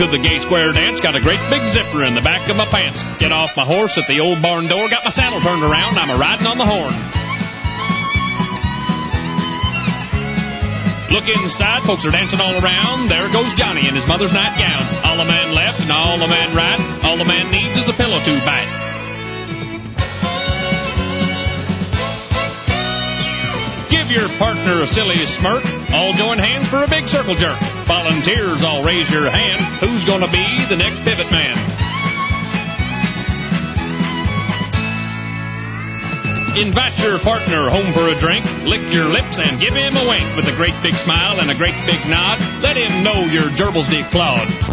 to the gay square dance. Got a great big zipper in the back of my pants. Get off my horse at the old barn door. Got my saddle turned around. I'm a-riding on the horn. Look inside, folks are dancing all around. There goes Johnny in his mother's nightgown. All a man left and all a man right. All a man needs is a pillow to bite. Give your partner a silly smirk. All join hands for a big circle jerk. Volunteers, all raise your hand. Who's gonna be the next pivot man? Invite your partner home for a drink. Lick your lips and give him a wink with a great big smile and a great big nod. Let him know your gerbils declawed.